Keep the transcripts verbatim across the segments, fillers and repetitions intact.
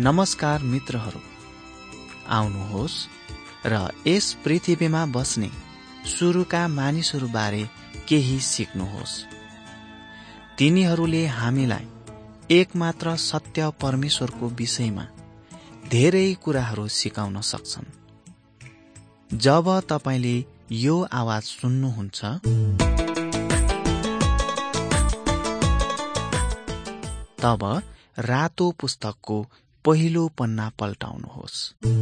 नमस्कार मित्रहरू, आउनुहोस् र यस पृथ्वीमा बस्ने सुरुका मानिसहरूबारे केही सिक्नुहोस्। तिनीहरूले हामीलाई एकमात्र सत्य परमेश्वरको विषयमा धेरै कुराहरू सिकाउन सक्छन्। जब तपाईले यो आवाज सुन्नुहुन्छ, तब रातो पुस्तकको पहिलो पन्ना पल्टाउनुहोस्।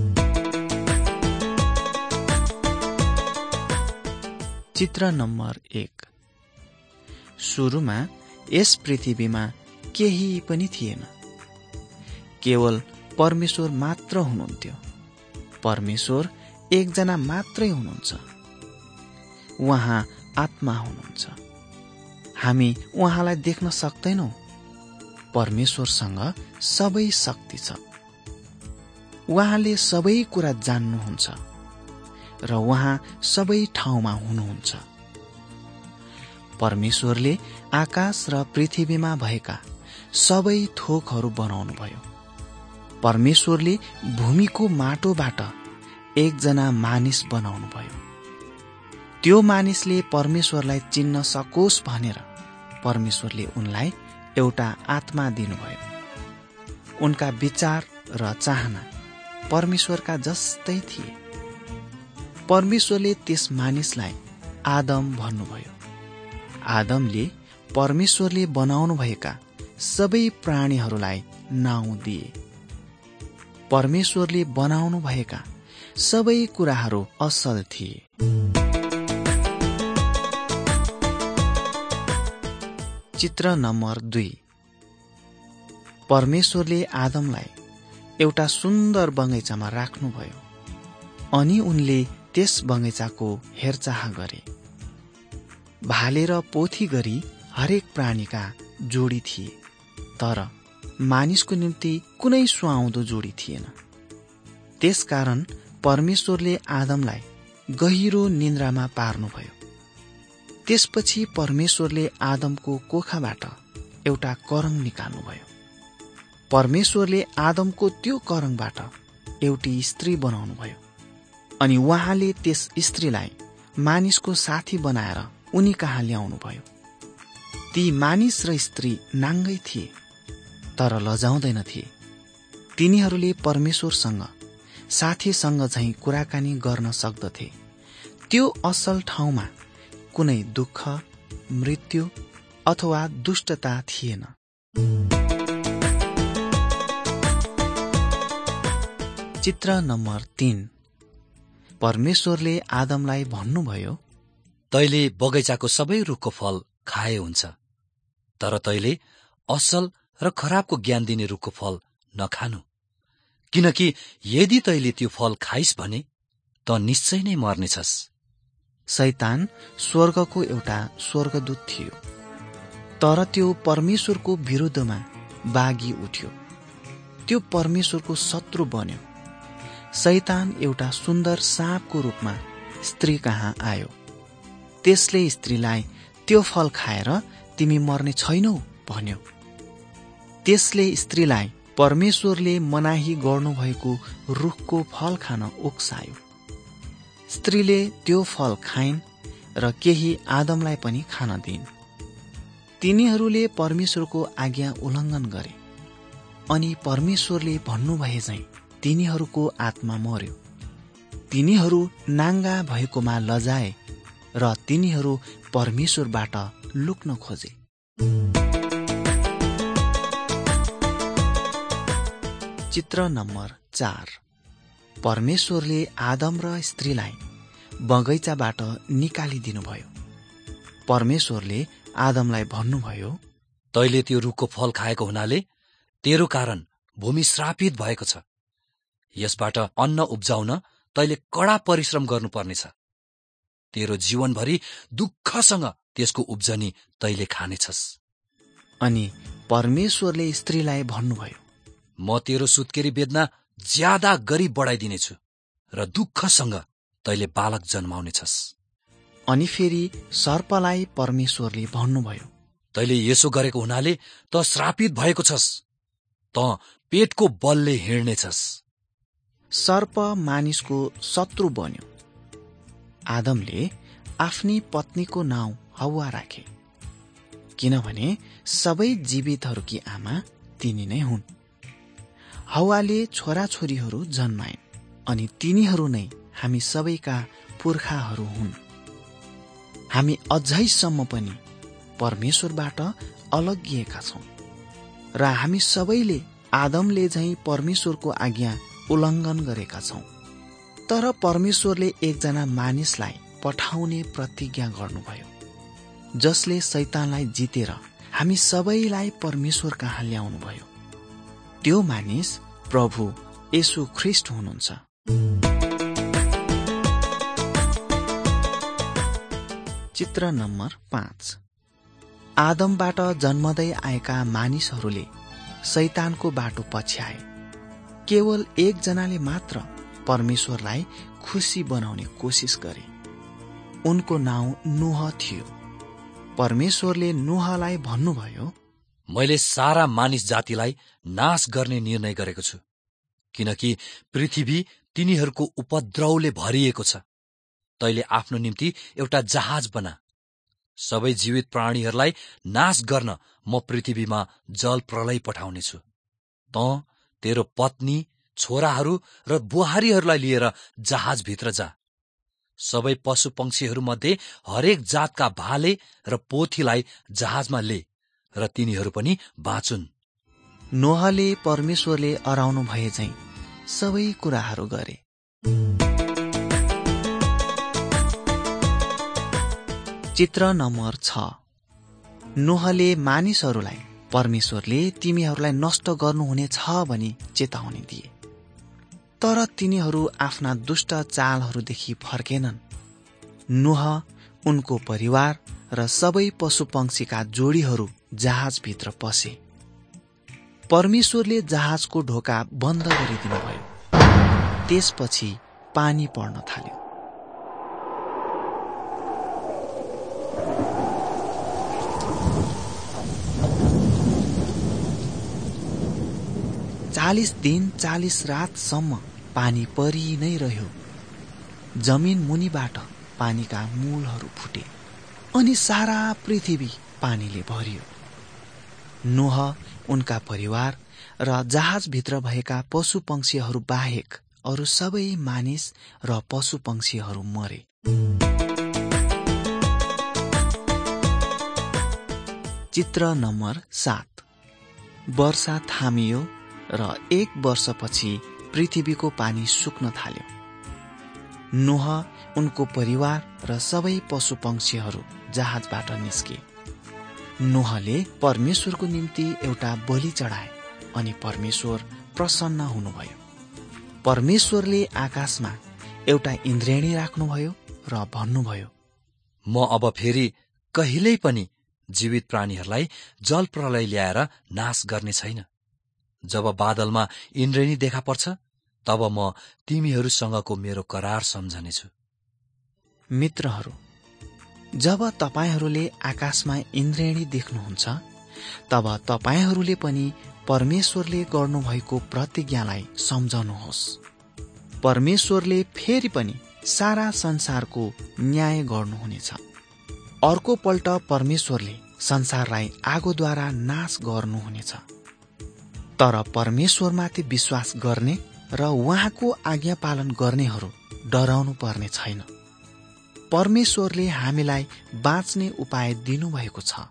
चित्र नम्बर एक। सुरुमा यस पृथ्वीमा केही पनि थिएन, केवल परमेश्वर मात्र हुनुहुन्थ्यो। परमेश्वर एकजना मात्रै हुनुहुन्छ। उहाँ आत्मा हुनुहुन्छ। हामी उहाँलाई देख्न सक्दैनौं। परमेश्वरसँग सबै शक्ति छ। उहाँले सबै कुरा जान्नुहुन्छ र उहाँ सबै ठाउँमा हुनुहुन्छ। परमेश्वरले आकाश र पृथ्वीमा भएका सबै थोकहरू बनाउनुभयो। परमेश्वरले भूमिको माटोबाट एकजना मानिस बनाउनुभयो। त्यो मानिसले परमेश्वरलाई चिन्न सकोस् भनेर परमेश्वरले उनलाई एउटा आत्मा दिनुभयो। उनका विचार र चाहना परमेश्वरका जस्तै थिए। परमेश्वरले त्यस मानिसलाई आदम भन्नुभयो। आदमले परमेश्वरले बनाउनुभएका सबै प्राणीहरूलाई नाउँ दिए। परमेश्वरले बनाउनुभएका सबै कुराहरू असल थिए। चित्र नम्बर दुई। परमेश्वरले आदमलाई एउटा सुन्दर बगैँचामा राख्नुभयो अनि उनले त्यस बगैँचाको हेरचाह गरे। भाले र पोथी गरी हरेक प्राणीका जोडी थिए, तर मानिसको निम्ति कुनै सुहाउँदो जोडी थिएन। त्यसकारण परमेश्वरले आदमलाई गहिरो निन्द्रामा पार्नुभयो। त्यसपछि परमेश्वरले आदमको कोखाबाट एउटा करङ निकाल्नुभयो। परमेश्वरले आदमको त्यो करङबाट एउटी स्त्री बनाउनुभयो अनि उहाँले त्यस स्त्रीलाई मानिसको साथी बनाएर उनी कहाँ ल्याउनुभयो। ती मानिस र स्त्री नाङ्गै थिए, तर लजाउँदैन थिए। तिनीहरूले परमेश्वरसँग साथीसँग झैं कुराकानी गर्न सक्दथे। त्यो असल ठाउँमा कुनै दुःख, मृत्यु अथवा दुष्टता थिएन। चित्र नम्बर तीन। परमेश्वरले आदमलाई भन्नुभयो, तैले बगैँचाको सबै रुखको फल खाए हुन्छ, तर तैले असल र खराबको ज्ञान दिने रुखको फल नखानु, किनकि यदि तैले त्यो फल खाइस् भने त निश्चय नै मर्नेछस्। शैतान स्वर्गको एउटा स्वर्गदूत थियो, तर त्यो परमेश्वरको विरुद्धमा बागी उठ्यो। त्यो परमेश्वरको शत्रु बन्यो। शैतान एउटा सुन्दर साँपको रूपमा स्त्री कहाँ आयो। त्यसले स्त्रीलाई त्यो फल खाएर तिमी मर्ने छैनौ भन्यो। त्यसले स्त्रीलाई परमेश्वरले मनाही गर्नुभएको रुखको फल खान उक्सायो। स्त्रीले त्यो फल खाइन् र केही आदमलाई पनि खान दिइन्। तिनीहरूले परमेश्वरको आज्ञा उल्लङ्घन गरे अनि परमेश्वरले भन्नुभए झैं तिनीहरूको आत्मा मर्यो। तिनीहरू नाङ्गा भएकोमा लजाए र तिनीहरू परमेश्वरबाट लुक्न खोजे। चित्र नम्बर चार। परमेश्वरले आदम र स्त्रीलाई बगैँचाबाट निकालिदिनुभयो। परमेश्वरले आदमलाई भन्नुभयो, तैले त्यो रुखको फल खाएको हुनाले तेरो कारण भूमि श्रापित भएको छ। यसबाट अन्न उब्जाउन तैले कडा परिश्रम गर्नुपर्नेछ। तेरो जीवनभरि दुःखसँग त्यसको उब्जनी तैले खानेछस्। अनि परमेश्वरले स्त्रीलाई भन्नुभयो, म तेरो सुत्केरी वेदना ज्यादा गरी बढाइदिनेछु र दुःखसँग तैले बालक जन्माउनेछस्। अनि फेरि सर्पलाई परमेश्वरले भन्नुभयो, तैले यसो गरेको हुनाले त श्रापित भएको छस्। त पेटको बलले हिँड्नेछस्। सर्प मानिसको शत्रु बन्यो। आदमले आफ्नी पत्नीको नाउँ हव्वा राखे, किनभने सबै जीवितहरूकी आमा तिनी नै हुन्। हव्वाले छोराछोरीहरू जन्माइन्, अनि तिनीहरू नै हामी सबैका पुर्खाहरू हुन्। हामी अझैसम्म पनि परमेश्वरबाट अलग्गिएका छौँ र हामी सबैले आदमले झैं परमेश्वरको आज्ञा उल्लङ्घन गरेका छौँ। तर परमेश्वरले एकजना मानिसलाई पठाउने प्रतिज्ञा गर्नुभयो, जसले शैतानलाई जितेर हामी सबैलाई परमेश्वर कहाँ ल्याउनुभयो। त्यो मानिस प्रभु येशू ख्रीष्ट हुनुहुन्छ। चित्र नम्बर पाँच। आदमबाट जन्मदै आएका मानिसहरूले शैतानको बाटो पछ्याए। केवल एकजनाले मात्र परमेश्वरलाई खुसी बनाउने कोसिस गरे। उनको नाउँ नूह थियो। परमेश्वरले नूहलाई भन्नुभयो, मैले सारा मानिस जातिलाई नाश गर्ने निर्णय गरेको छु, किनकि पृथ्वी तिनीहरूको उपद्रवले भरिएको छ। तैले आफ्नो निम्ति एउटा जहाज बना। सबै जीवित प्राणीहरूलाई नाश गर्न म पृथ्वीमा जल प्रलय पठाउनेछु। त तेरो पत्नी, छोराहरू र बुहारीहरूलाई लिएर जहाजभित्र जा। सबै पशु पक्षीहरूमध्ये हरेक जातका भाले र पोथीलाई जहाजमा ले, र तिनीहरू पनि बाँचुन्। नोहले परमेश्वरले अराउनु भए झैं सबै कुराहरू गरे। चित्र नम्बर छ। नोहले मानिसहरूलाई परमेश्वरले तिमीहरूलाई नष्ट गर्नुहुने छ भनी चेतावनी दिए, तर तिनीहरू आफ्ना दुष्ट चालहरूदेखि फर्केनन्। नोह, उनको परिवार र सबै पशु पंक्षीका जोडीहरू जहाजभित्र पसे। परमेश्वरले जहाजको ढोका बन्द गरिदिनुभयो। त्यसपछि पानी पर्न थाल्यो। चालिस दिन चालिस रातसम्म पानी परि नै रह्यो। जमिन मुनिबाट पानीका मूलहरू फुटे अनि सारा पृथ्वी पानीले भरियो। नोह, उनका परिवार र जहाजभित्र भएका पशु पंक्षीहरू बाहेक अरू सबै मानिस र पशु पंक्षीहरू मरे। चित्र नम्बर सात। वर्षा थामियो र एक वर्षपछि पृथ्वीको पानी सुक्न थाल्यो। नोह, उनको परिवार र सबै पशु पंक्षीहरू जहाजबाट निस्के। नोहले परमेश्वरको निम्ति एउटा बलि चढाए अनि परमेश्वर प्रसन्न हुनुभयो। परमेश्वरले आकाशमा एउटा इन्द्रेणी राख्नुभयो र भन्नुभयो, म अब फेरि कहिल्यै पनि जीवित प्राणीहरूलाई जल प्रलय ल्याएर नाश गर्ने छैन। जब बादलमा इन्द्रेणी देखा पर्छ, तब म तिमीहरूसँगको मेरो करार सम्झनेछु। मित्रहरू, जब तपाईहरूले आकाशमा इन्द्रेणी देख्नुहुन्छ, तब तपाईहरूले पनि परमेश्वरले गर्नुभएको प्रतिज्ञालाई सम्झनुहोस्। परमेश्वरले फेरि पनि सारा संसारको न्याय गर्नुहुनेछ। अर्को पल्ट परमेश्वरले संसारलाई आगोद्वारा नाश गर्नुहुनेछ। तर परमेश्वरमाथि विश्वास गर्ने र उहाँको आज्ञा पालन गर्नेहरू डराउनु पर्ने छैन। परमेश्वरले हामीलाई बाँच्ने उपाय दिनुभएको छ।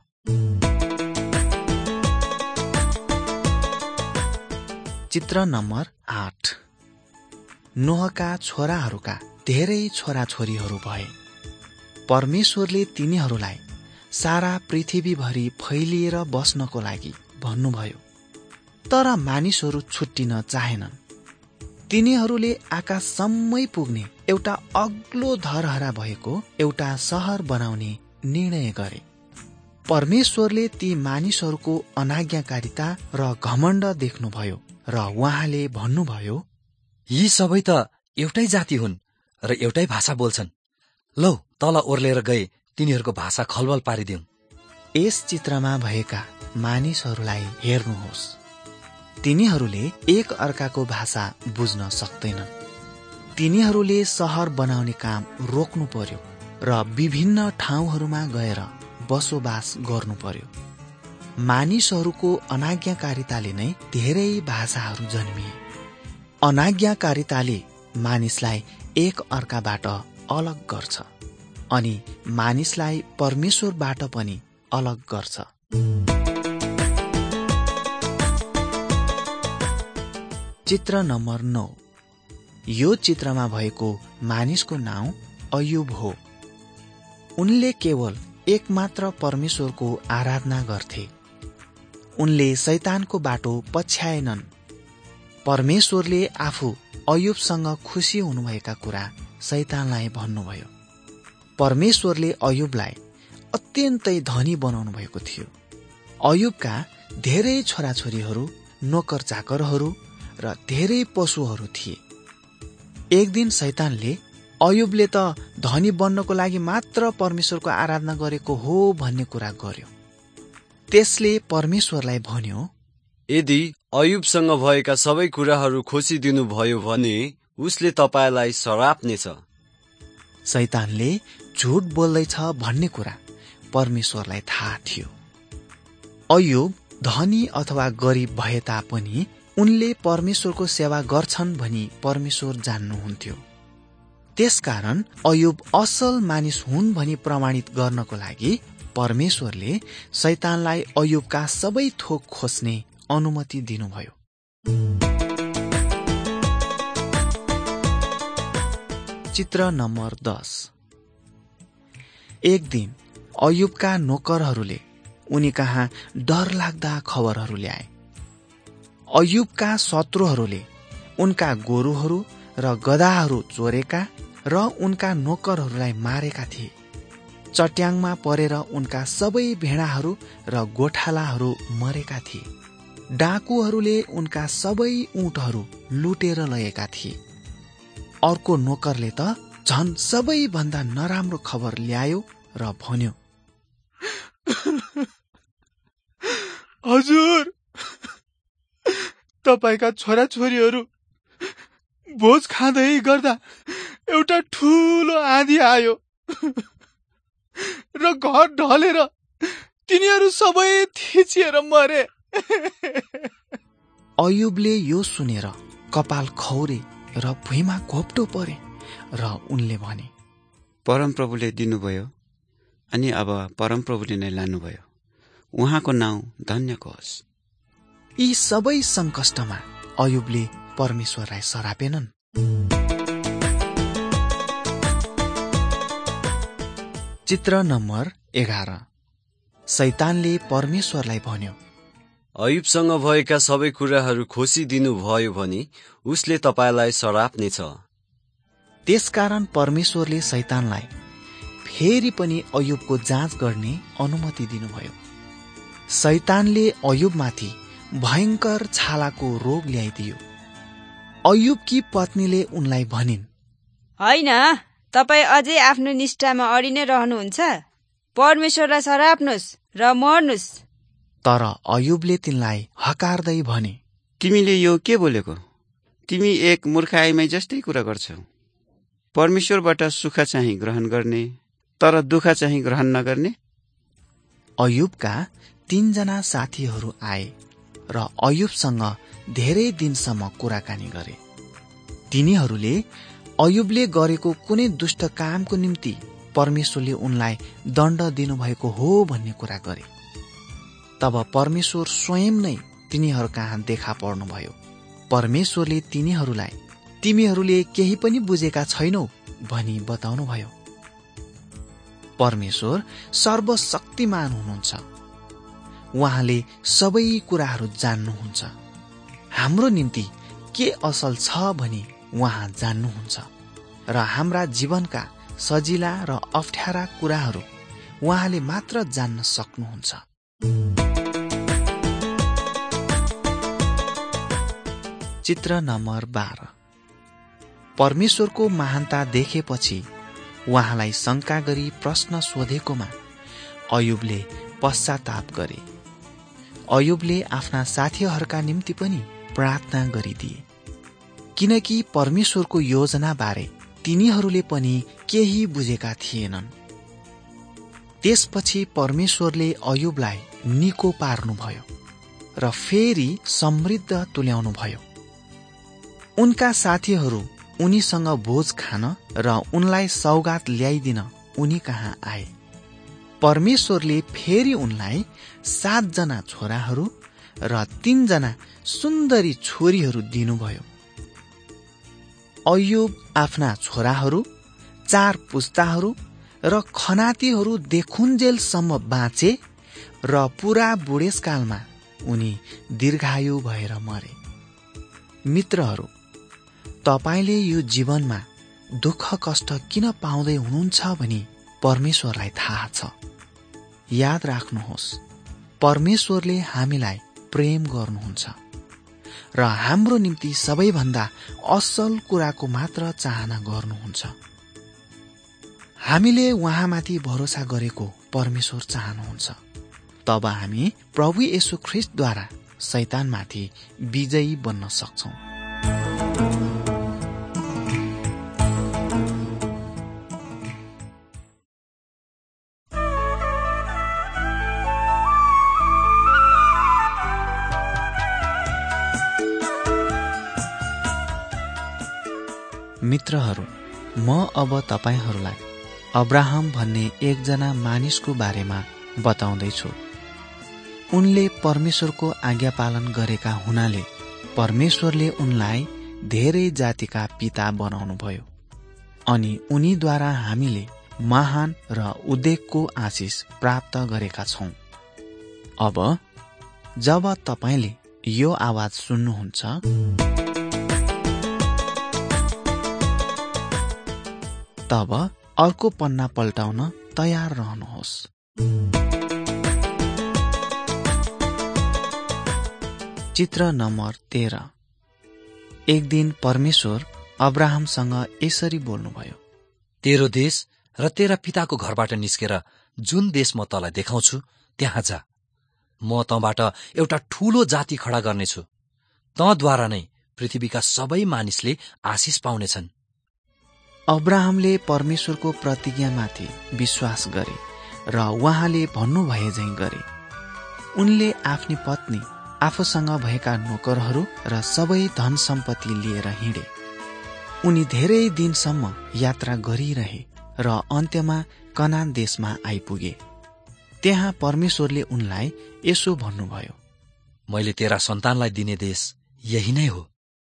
चित्र नम्बर आठ। नोहका छोराहरूका धेरै छोराछोरीहरू भए। परमेश्वरले तिनीहरूलाई सारा पृथ्वीभरि फैलिएर बस्नको लागि भन्नुभयो, तर मानिसहरू छुट्टिन चाहेनन्। तिनीहरूले आकाशसम्मै पुग्ने एउटा अग्लो धरहरा भएको एउटा सहर बनाउने निर्णय गरे। परमेश्वरले ती मानिसहरूको अनाज्ञाकारिता र घमण्ड देख्नुभयो र उहाँले भन्नुभयो, यी सबै त एउटै जाति हुन् र एउटै भाषा बोल्छन्। लौ, तल ओर्लेर गए तिनीहरूको भाषा खलबल पारिदिउँ। यस चित्रमा भएका मानिसहरूलाई हेर्नुहोस्। तिनीहरूले एक अर्काको भाषा बुझ्न सक्दैनन्। तिनीहरूले सहर बनाउने काम रोक्नु पर्यो र विभिन्न ठाउँहरूमा गएर बसोबास गर्नु पर्यो। मानिसहरूको अनाज्ञाकारिताले नै धेरै भाषाहरू जन्मिए। अनाज्ञाकारिताले मानिसलाई एक अर्काबाट अलग गर्छ अनि मानिसलाई परमेश्वरबाट पनि अलग गर्छ। चित्र नम्बर नौ। यो चित्रमा भएको मानिसको नाउँ अयुब हो। उनले केवल एकमात्र परमेश्वरको आराधना गर्थे। उनले शैतानको बाटो पछ्याएनन्। परमेश्वरले आफू अयुबसँग खुसी हुनुभएका कुरा शैतानलाई भन्नुभयो। परमेश्वरले अयुबलाई अत्यन्तै धनी बनाउनु भएको थियो। अयुबका धेरै छोराछोरीहरू, नोकर चाकरहरू र धेरै पशुहरू थिए। एक दिन शैतानले अयुबले त धनी बन्नको लागि मात्र परमेश्वरको आराधना गरेको हो भन्ने कुरा गर्यो। त्यसले परमेश्वरलाई भन्यो, यदि अयुबसँग भएका सबै कुराहरू खोसिदिनु भयो भने उसले तपाईलाई सराप्नेछ। शैतानले झुट बोल्दैछ भन्ने कुरा परमेश्वरलाई थाहा थियो। अयुब धनी अथवा गरिब भए तापनि उनले परमेश्वरको सेवा गर्छन् भनी परमेश्वर जान्नुहुन्थ्यो। त्यसकारण अयुब असल मानिस हुन् भनी प्रमाणित गर्नको लागि परमेश्वरले शैतानलाई अयुबका सबै थोक खोज्ने अनुमति दिनुभयो। चित्र नम्बर दस। एक दिन अयुबका नोकरहरूले उनी कहाँ डरलाग्दा खबरहरू ल्याए। अयुबका शत्रुहरूले उनका गोरुहरू र गधाहरू चोरेका र उनका नोकरहरूलाई मारेका थिए। चट्याङमा परेर उनका सबै भेडाहरू र गोठालाहरू मरेका थिए। डाकुहरूले उनका सबै ऊँटहरू लुटेर लगेका थिए। अर्को नोकरले त झन् सबैभन्दा नराम्रो खबर ल्यायो र भन्यो, हजुर, तपाईका छोराछोरीहरू भोज खाँदै गर्दा एउटा ठूलो आँधी आयो र घर ढलेर तिनीहरू सबै थिचिएर मरे। अयुबले यो सुनेर कपाल खौरे र भुइँमा घोप्टो परे र उनले भने, परमप्रभुले दिनुभयो अनि अब परमप्रभुले नै लानुभयो। उहाँको नाउँ धन्यको होस्। यी सबै सङ्कष्टमा अयुबले परमेश्वरलाई सरापेनन्। चित्र नम्बर एघार। शैतानले परमेश्वरलाई भन्यो, अयुबसँग भएका सबै कुराहरू खोसिदिनु भयो भने उसले तपाईलाई सराप्नेछ। त्यसकारण परमेश्वरले शैतानलाई फेरि पनि अयुबको जाँच गर्ने अनुमति दिनुभयो। शैतानले अयुबमाथि भयंकर छालाको रोग ल्याइदियो। अयुबकी पत्नीले उनलाई भनिन्, होइन, तपाईँ अझै आफ्नो निष्ठामा अडि नै रहनुहुन्छ। परमेश्वरलाई सराप्नुहोस् र मर्नुहोस्। तर अयुबले तिनलाई हकार्दै भने, तिमीले यो के बोलेको? तिमी एक मूर्खाइमै जस्तै कुरा गर्छौ। परमेश्वरबाट सुख चाहिँ ग्रहण गर्ने, तर दुःख चाहिँ ग्रहण नगर्ने। अयुबका तीनजना साथीहरू आए र अयुबसँग धेरै दिनसम्म कुराकानी गरे। तिनीहरूले अयुबले गरेको कुनै दुष्ट कामको निम्ति परमेश्वरले उनलाई दण्ड दिनुभएको हो भन्ने कुरा गरे। तब परमेश्वर स्वयं नै तिनीहरू कहाँ देखा पर्नुभयो। परमेश्वरले तिनीहरूलाई तिमीहरूले केही पनि बुझेका छैनौ भनी बताउनुभयो। परमेश्वर सर्वशक्तिमान हुनुहुन्छ। उहाँले सबै कुराहरू जान्नुहुन्छ। हाम्रो निम्ति के असल छ भनी उहाँ जान्नुहुन्छ र हाम्रा जीवनका सजिला र अप्ठ्यारा कुराहरू उहाँले मात्र जान्न सक्नुहुन्छ। चित्र नम्बर बाह्र। परमेश्वरको महानता देखेपछि उहाँलाई शंका गरी प्रश्न सोधेकोमा अयुबले पश्चाताप गरे। अयुबले आफ्ना साथीहरूका निम्ति पनि प्रार्थना गरिदिए, किनकि परमेश्वरको योजनाबारे तिनीहरूले पनि केही बुझेका थिएनन्। त्यसपछि परमेश्वरले अयुबलाई निको पार्नुभयो र फेरि समृद्ध तुल्याउनुभयो। उनका साथीहरू उनीसँग भोज खान र उनलाई सौगात ल्याइदिन उनी कहाँ आए। परमेश्वरले फेरि उनलाई सातजना छोराहरू र तीनजना सुन्दरी छोरीहरू दिनुभयो। अयुब आफ्ना छोराहरू, चार पुस्ताहरू र खनातीहरू देखुन्जेलसम्म बाँचे र पुरा बुढेसकालमा उनी दीर्घायु भएर मरे। मित्रहरू, तपाईले यो जीवनमा दुःख कष्ट किन पाउँदै हुनुहुन्छ भनी परमेश्वरलाई थाहा छ। याद राख्नुहोस्, परमेश्वरले हामीलाई प्रेम गर्नुहुन्छ र हाम्रो निम्ति सबैभन्दा असल कुराको मात्र चाहना गर्नुहुन्छ। हामीले उहाँमाथि भरोसा गरेको परमेश्वर चाहनुहुन्छ। तब हामी प्रभु येशू ख्रीष्टद्वारा शैतानमाथि विजयी बन्न सक्छौं। मित्रहरू, म अब तपाईहरूलाई अब्राहम भन्ने एकजना मानिसको बारेमा बताउँदैछु। उनले परमेश्वरको आज्ञा पालन गरेका हुनाले परमेश्वरले उनलाई धेरै जातिका पिता बनाउनुभयो अनि उनीद्वारा हामीले महान र उद्वेगको आशिष प्राप्त गरेका छौं। अब जब तपाईले यो आवाज सुन्नुहुन्छ, तब अर्को पन्ना पल्टाउन तयार रहनुहोस्। चित्र नम्बर तेह्र। एक दिन परमेश्वर अब्राहमसँग यसरी बोल्नुभयो, तेरो देश र तेरा पिताको घरबाट निस्केर जुन देश म तँलाई देखाउँछु त्यहाँ जा। म तँबाट एउटा ठूलो जाति खडा गर्नेछु। तँद्वारा नै पृथ्वीका सबै मानिसले आशिष पाउनेछन्। अब्राहमले परमेश्वरको प्रतिज्ञामाथि विश्वास गरे र उहाँले भन्नुभए झैं गरे। उनले आफ्नी पत्नी, आफूसँग भएका नोकरहरू र सबै धन सम्पत्ति लिएर हिँडे। उनी धेरै दिनसम्म यात्रा गरिरहे र अन्त्यमा कनान देशमा आइपुगे। त्यहाँ परमेश्वरले उनलाई यसो भन्नुभयो, मैले तेरा सन्तानलाई दिने देश यही नै हो।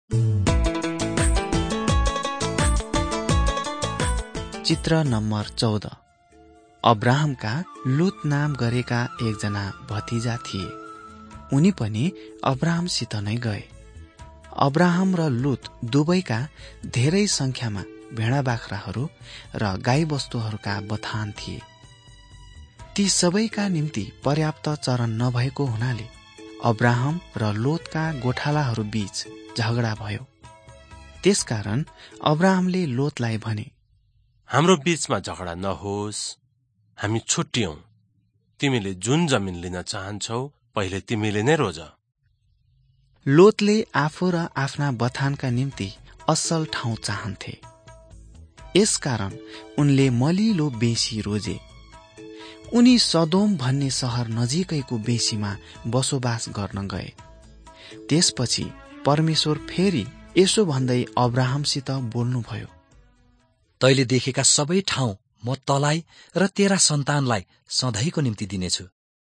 चित्र नम्बर चौध। अब्राहमका लुत नाम गरेका एकजना भतिजा थिए। उनी पनि अब्राहमसित नै गए। अब्राहम र लुत दुवैका धेरै संख्यामा भेडा बाख्राहरू र गाई बस्तुहरूका बथान थिए। ती सबैका निम्ति पर्याप्त चरन नभएको हुनाले अब्राहम र लोतका गोठालाहरू बीच झगडा भयो। त्यसकारण अब्राहमले लोतलाई भने, हाम्रो बीचमा झगडा नहोस्, हामी छुट्टियौं। तिमीले जुन जमिन लिन चाहन्छौ पहिले तिमीले नै रोज। लोतले आफू र आफ्ना बथानका निम्ति असल ठाउँ चाहन्थे। यसकारण उनले मलिलो बेसी रोजे। उनी सदोम भन्ने सहर नजिकैको बेसीमा बसोबास गर्न गए। त्यसपछि परमेश्वर फेरि यसो भन्दै अब्राहमसित बोल्नुभयो, तैले देखेका सबै ठाउँ म तँलाई र तेरा सन्तानलाई सधैँको निम्ति दिनेछु।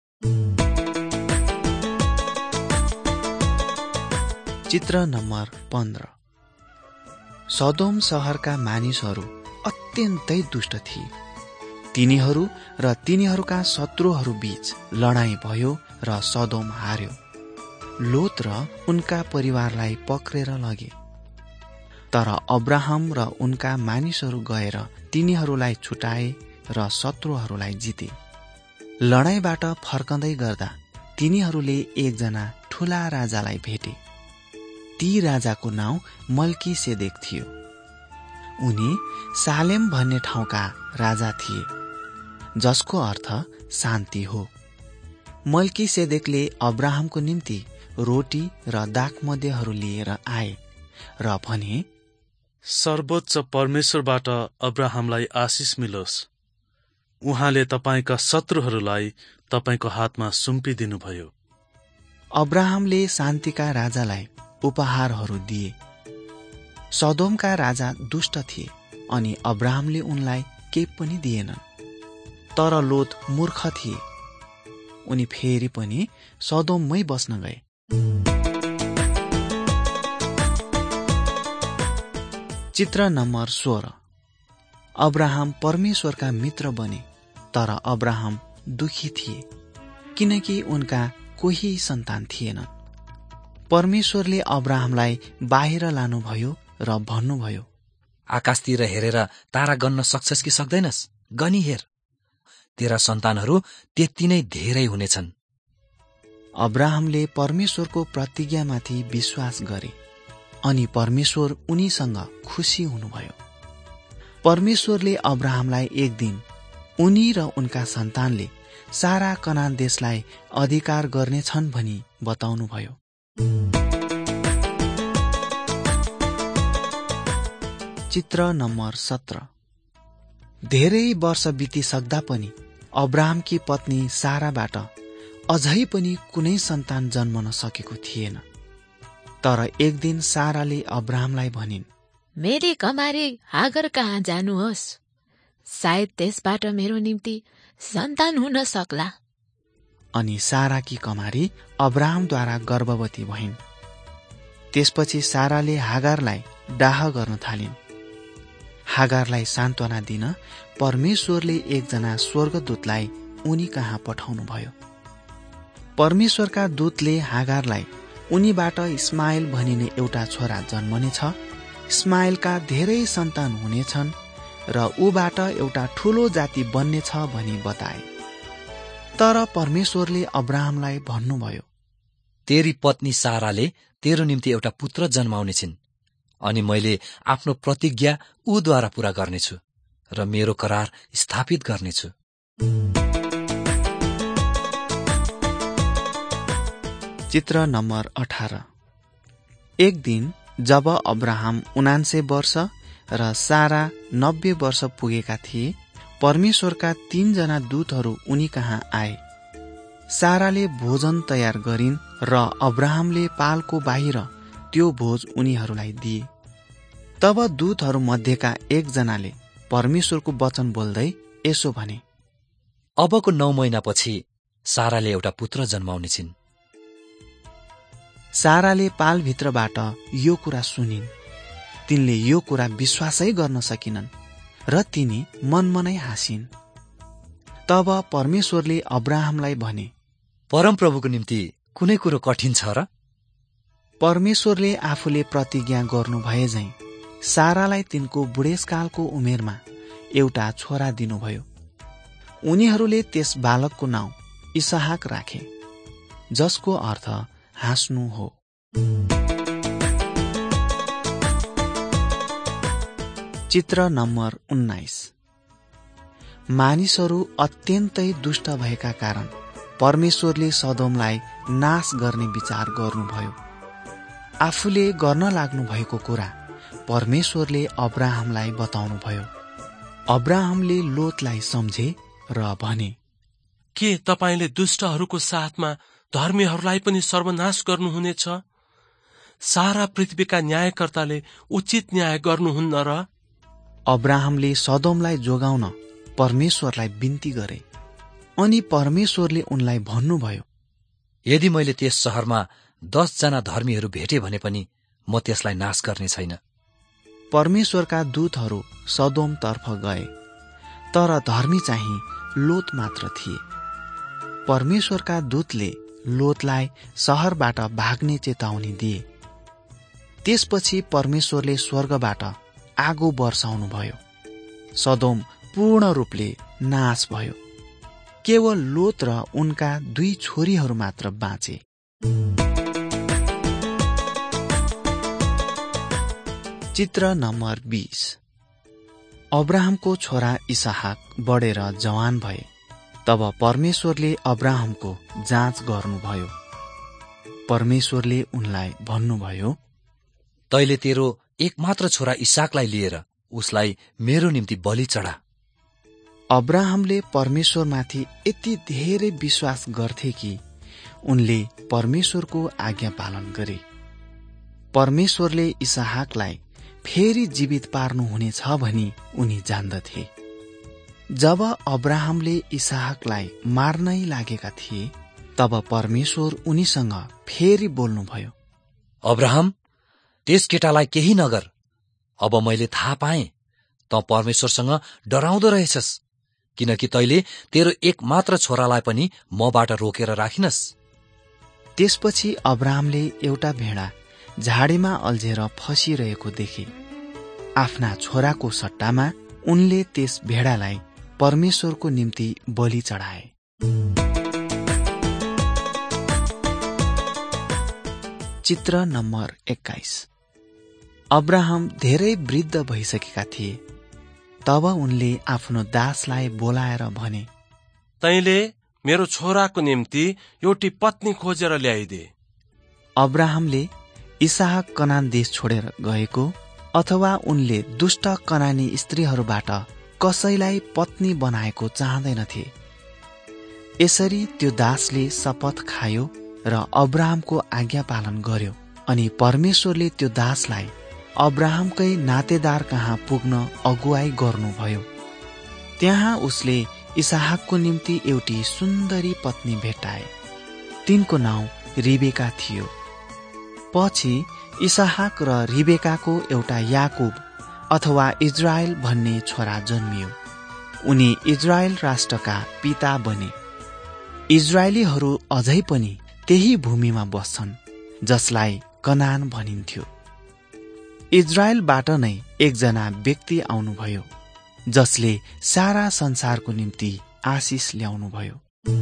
चित्र नम्बर पन्ध्र। सदोम सहरका मानिसहरू अत्यन्तै दुष्ट थिए। तिनीहरू र तिनीहरूका शत्रुहरू बीच लडाईँ भयो र सदोम हार्यो। लोत र उनका परिवारलाई पक्रेर लगे। तर अब्राहम र उनका मानिसहरू गएर तिनीहरूलाई छुटाए र शत्रुहरूलाई जिते। लडाईँबाट फर्कँदै गर्दा तिनीहरूले एकजना ठूला राजालाई भेटे। ती राजाको नाउँ मल्कीसेदेक थियो। उनी सालेम भन्ने ठाउँका राजा थिए, जसको अर्थ शान्ति हो। मल्कीसेदेकले अब्राहमको निम्ति रोटी र दाखमध्येहरू लिएर आए र भने, सर्वोच्च परमेश्वरबाट अब्राहमलाई आशिष मिलोस्। उहाँले तपाईँका शत्रुहरूलाई तपाईँको हातमा सुम्पिदिनुभयो। अब्राहमले शान्तिका राजालाई उपहारहरू दिए। सदोमका राजा दुष्ट थिए अनि अब्राहमले उनलाई केही पनि दिएनन्। तर लोत मूर्ख थिए, उनी फेरि पनि सदोममै बस्न गए। चित्र नम्बर सोह्र। अब्राहम परमेश्वरका मित्र बने, तर अब्राहम दुखी थिए किनकि उनका कोही सन्तान थिएनन्। परमेश्वरले अब्राहमलाई बाहिर लानुभयो र भन्नुभयो, आकाशतिर हेरेर तारा गन्न सक्छस् कि सक्दैनस्? गनी हेर, तेरा सन्तानहरू त्यति नै धेरै हुनेछन्। अब्राहमले परमेश्वरको प्रतिज्ञामाथि विश्वास गरे अनि परमेश्वर उनीसँग खुसी हुनुभयो। परमेश्वरले अब्राहमलाई एक दिन उनी र उनका सन्तानले सारा कनान देशलाई अधिकार गर्नेछन् भनी बताउनुभयो। चित्र नम्बर सत्र। धेरै वर्ष बितिसक्दा पनि अब्राहमकी पत्नी साराबाट अझै पनि कुनै सन्तान जन्मन सकेको थिएन। तर एक दिन साराले अब्राहमलाई भनिन्, मेरी कमारी हागर कहाँ जानुहोस्, सायद त्यसबाट मेरो निम्ति सन्तान हुन सक्ला। अनि साराकी कमारी अब्राहमद्वारा गर्भवती भइन्। त्यसपछि साराले हागारलाई डाह गर्न थालिन्। हागारलाई सान्त्वना दिन परमेश्वरले एकजना स्वर्गदूतलाई उनी कहाँ पठाउनुभयो। परमेश्वरका दूतले हागारलाई उनीबाट इस्माएल भनिने एउटा छोरा जन्मनेछ, इस्माएलका धेरै सन्तान हुनेछन् र ऊबाट एउटा ठूलो जाति बन्नेछ भनी बताए। तर परमेश्वरले अब्राहमलाई भन्नुभयो, तेरी पत्नी साराले तेरो निम्ति एउटा पुत्र जन्माउनेछिन् अनि मैले आफ्नो प्रतिज्ञा ऊद्वारा पूरा गर्नेछु र मेरो करार स्थापित गर्नेछु। चित्र नम्बर अठार। एक दिन जब अब्राहम उनान्से वर्ष र सारा नब्बे वर्ष पुगेका थिए, परमेश्वरका तीनजना दूतहरू उनी कहाँ आए। साराले भोजन तयार गरिन् र अब्राहमले पालको बाहिर त्यो भोज उनीहरूलाई दिए। तब दूतहरू मध्येका एकजनाले परमेश्वरको वचन बोल्दै यसो भने, अबको नौ महिनापछि साराले एउटा पुत्र जन्माउनेछिन्। साराले पालभित्रबाट यो कुरा सुनिन्। तिनले यो कुरा विश्वासै गर्न सकिनन् र तिनी मनमनै हाँसिन्। तब परमेश्वरले अब्राहमलाई भने, परमप्रभुको निम्ति कुनै कुरो कठिन छ र? परमेश्वरले आफूले प्रतिज्ञा गर्नु भए झैं सारालाई तिनको बुढेसकालको उमेरमा एउटा छोरा दिनुभयो। उनीहरूले त्यस बालकको नाउँ इसहाक राखे, जसको अर्थ हाँस्नु हो। चित्र नम्बर उन्नाइस। मानिसहरू अत्यन्तै दुष्ट भएका कारण परमेश्वरले सदोमलाई नाश गर्ने विचार गर्नुभयो। आफूले गर्न लाग्नु भएको कुरा परमेश्वरले अब्राहमलाई बताउनुभयो। अब्राहमले लोतलाई सम्झे र भने, के तपाईले दुष्टहरूको साथमा धर्मीहरूलाई पनि सर्वनाश गर्नुहुनेछ? सारा पृथ्वीका न्यायकर्ताले उचित न्याय गर्नुहुन्न र? अब्राहमले सदोमलाई जोगाउन परमेश्वरलाई बिन्ती गरे अनि परमेश्वरले उनलाई भन्नुभयो, यदि मैले त्यस शहरमा दसजना धर्मीहरू भेटे भने पनि म त्यसलाई नाश गर्ने छैन। परमेश्वरका दूतहरू सदोमतर्फ गए, तर धर्मी चाहिँ लोत मात्र थिए। परमेश्वरका दूतले लोतलाई शहरबाट भाग्ने चेतावनी दिए। त्यसपछि परमेश्वरले स्वर्गबाट आगो वर्षाउनुभयो। सदोम पूर्ण रूपले नाश भयो। केवल लोत र उनका दुई छोरीहरू मात्र बाँचे। चित्र नम्बर बीस। अब्राहमको छोरा इसहाक बढेर जवान भए तब परमेश्वरले अब्राहमको जाँच गर्नुभयो। परमेश्वरले उनलाई भन्नुभयो, तैले तेरो एकमात्र छोरा इसाकलाई लिएर उसलाई मेरो निम्ति बलि चढा। अब्राहमले परमेश्वरमाथि यति धेरै विश्वास गर्थे कि उनले परमेश्वरको आज्ञा पालन गरे। परमेश्वरले इसहाकलाई फेरि जीवित पार्नुहुनेछ भनी उनी जान्दथे। जब अब्राहमले इसहाकलाई मार्नै लागेका थिए, तब परमेश्वर उनीसँग फेरि बोल्नुभयो, अब्राहम, त्यस केटालाई केही नगर। अब मैले थाहा पाएँ त परमेश्वरसँग डराउँदो रहेछस्, किनकि तैले तेरो एकमात्र छोरालाई पनि मबाट रोकेर राखिनस्। त्यसपछि अब्राहमले एउटा भेडा झाडीमा अल्झेर फसिरहेको देखे। आफ्ना छोराको सट्टामा उनले त्यस भेडालाई परमेश्वरको निम्ति बलि चढाए। चित्र नम्बर एक्काइस। अब्राहम धेरै वृद्ध भइसकेका थिए। तब उनले आफ्नो दासलाई बोलाएर भने, तैले मेरो छोराको निम्ति एउटी पत्नी खोजेर ल्याइदे। अब्राहमले इसहाक कनान देश छोडेर गएको अथवा उनले दुष्ट कनानी स्त्रीहरूबाट कसैलाई पत्नी बनाएको चाहँदैनथे। यसरी त्यो दासले शपथ खायो र अब्राहमको आज्ञा पालन गर्यो। अनि परमेश्वरले त्यो दासलाई अब्राहमकै नातेदार कहाँ पुग्न अगुवाई गर्नुभयो। त्यहाँ उसले इसहाकको निम्ति एउटी सुन्दरी पत्नी भेटाए। तिनको नाउँ रिबेका थियो। पछि इसहाक र रिबेकाको एउटा याकुब अथवा इजरायल भन्ने छोरा जन्मियो। उनी इजरायल राष्ट्रका पिता बने। इजरायलीहरू अझै पनि त्यही भूमिमा बस्छन् जसलाई कनान भनिन्थ्यो। इजरायलबाट नै एकजना व्यक्ति आउनुभयो जसले सारा संसारको निम्ति आशिष ल्याउनुभयो।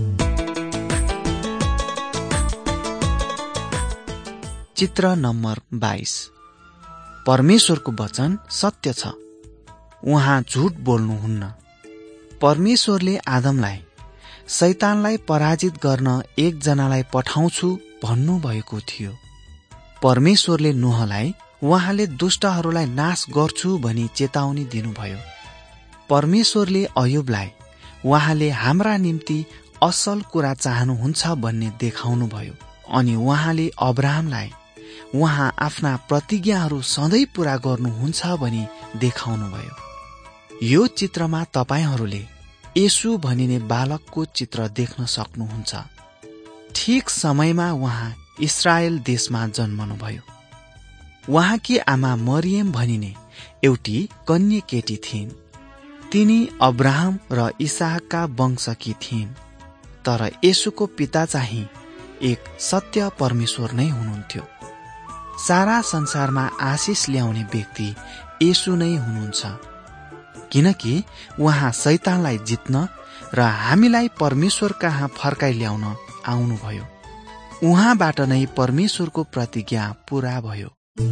चित्र नम्बर बाइस। परमेश्वरको वचन सत्य छ, उहाँ झुट बोल्नुहुन्न। परमेश्वरले आदमलाई शैतानलाई पराजित गर्न एकजनालाई पठाउँछु भन्नुभएको थियो। परमेश्वरले नोहलाई उहाँले दुष्टहरूलाई नाश गर्छु भनी चेतावनी दिनुभयो। परमेश्वरले अयुबलाई उहाँले हाम्रा निम्ति असल कुरा चाहनुहुन्छ भन्ने देखाउनुभयो। अनि उहाँले अब्राहमलाई उहाँ आफ्ना प्रतिज्ञाहरू सधैँ पूरा गर्नुहुन्छ भनी देखाउनुभयो। यो चित्रमा तपाईहरूले येशू भनिने बालकको चित्र देख्न सक्नुहुन्छ। ठिक समयमा उहाँ इस्रायल देशमा जन्मनुभयो। उहाँकी आमा मरियम भनिने एउटी कन्या केटी थिइन्। तिनी अब्राहम र इसहाकका वंशकी थिइन्। तर येशूको पिता चाहिँ एक सत्य परमेश्वर नै हुनुहुन्थ्यो। सारा संसारमा आशिष ल्याउने व्यक्ति येशू नै हुनुहुन्छ, किनकि उहाँ शैतानलाई जित्न र हामीलाई परमेश्वर कहाँ फर्काइ ल्याउन आउनुभयो। उहाँबाट नै परमेश्वरको प्रतिज्ञा पूरा भयो।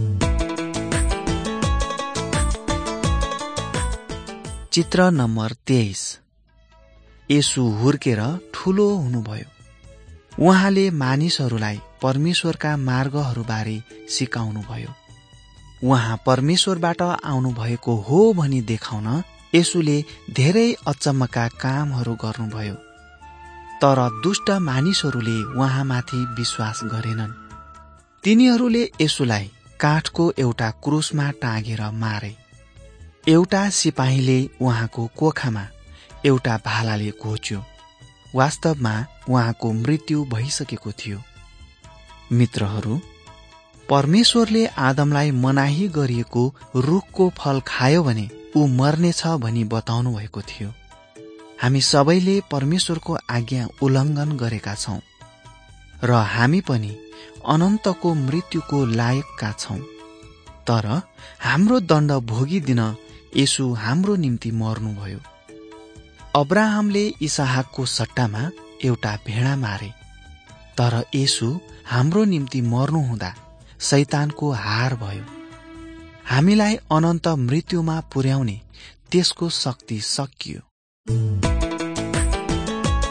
चित्र नम्बर तेइस। येशू हुर्केर ठूलो हुनुभयो। उहाँले मानिसहरूलाई परमेश्वरका मार्गहरूबारे सिकाउनुभयो। उहाँ परमेश्वरबाट आउनुभएको हो भनी देखाउन येशूले धेरै अचम्मका कामहरू गर्नुभयो। तर दुष्ट मानिसहरूले उहाँमाथि विश्वास गरेनन्। तिनीहरूले येशूलाई काठको एउटा क्रुसमा टाँगेर मारे। एउटा सिपाहीले उहाँको कोखामा एउटा भालाले घोच्यो। वास्तवमा उहाँको मृत्यु भइसकेको थियो। मित्रहरू, परमेश्वरले आदमलाई मनाही गरिएको रुखको फल खायो भने ऊ मर्नेछ भनी बताउनु भएको थियो। हामी सबैले परमेश्वरको आज्ञा उल्लङ्घन गरेका छौं र हामी पनि अनन्तको मृत्युको लायकका छौं। तर हाम्रो दण्ड भोगिदिन येशू हाम्रो निम्ति मर्नुभयो। अब्राहमले इसहाकको सट्टामा एउटा भेडा मारे। तर येशू हाम्रो निम्ति मर्नुहुँदा शैतानको हार भयो। हामीलाई अनन्त मृत्युमा पुर्याउने त्यसको शक्ति सकियो।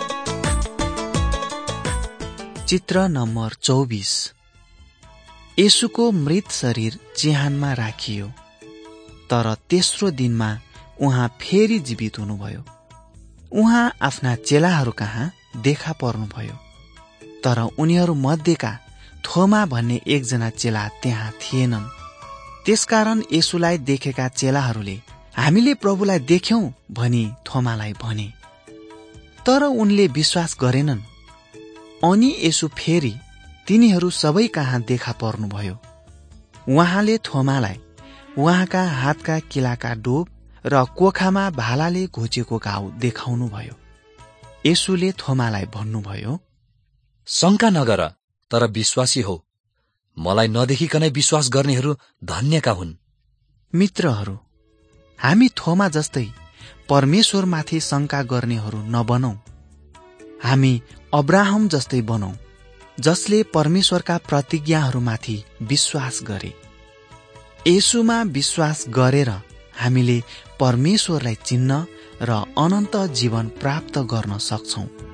चित्र नम्बर चौबिस। येशूको मृत शरीर चिहानमा राखियो, तर तेस्रो दिनमा उहाँ फेरि जीवित हुनुभयो। उहाँ आफ्ना चेलाहरू कहाँ देखा पर्नुभयो, तर उनीहरू मध्येका थोमा भन्ने एकजना चेला त्यहाँ थिएनन्। त्यसकारण येशूलाई देखेका चेलाहरूले हामीले प्रभुलाई देख्यौं भनी थोमालाई भने, तर उनले विश्वास गरेनन्। अनि येशू फेरि तिनीहरू सबै कहाँ देखा पर्नुभयो। उहाँले थोमालाई उहाँका हातका किलाका डोब र कोखामा भालाले घोचेको घाउ देखाउनुभयो। येशूले थोमालाई भन्नुभयो, शंका नगर, तर विश्वासी हो। मलाई नदेखिकनै विश्वास गर्नेहरू धन्यका हुन्। मित्रहरू, हामी थोमा जस्तै परमेश्वरमाथि शंका गर्नेहरू नबनौं। हामी अब्राहम जस्तै बनौं, जसले परमेश्वरका प्रतिज्ञाहरूमाथि विश्वास गरे। येशूमा विश्वास गरेर हामीले परमेश्वरलाई चिन्न र अनन्त जीवन प्राप्त गर्न सक्छौं।